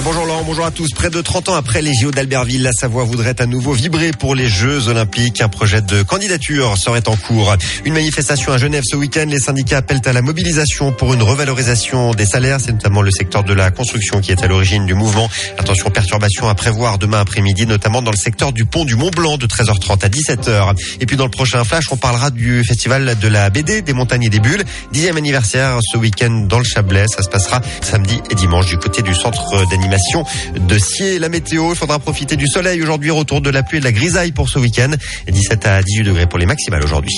Bonjour Laurent, bonjour à tous. Près de 30 ans après les JO d'Albertville, la Savoie voudrait à nouveau vibrer pour les Jeux Olympiques. Un projet de candidature serait en cours. Une manifestation à Genève ce week-end. Les syndicats appellent à la mobilisation pour une revalorisation des salaires. C'est notamment le secteur de la construction qui est à l'origine du mouvement. Attention, perturbations à prévoir demain après-midi, notamment dans le secteur du pont du Mont-Blanc de 13h30 à 17h. Et puis dans le prochain flash, on parlera du festival de la BD, des montagnes et des bulles. 10e anniversaire ce week-end dans le Chablais. Ça se passera samedi et dimanche du côté du centre d'animation de Sciez. La météo, il faudra profiter du soleil aujourd'hui, retour de la pluie et de la grisaille pour ce week-end. 17 à 18 degrés pour les maximales aujourd'hui.